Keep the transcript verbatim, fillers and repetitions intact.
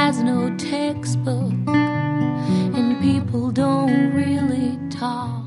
has no textbook, and people don't really talk.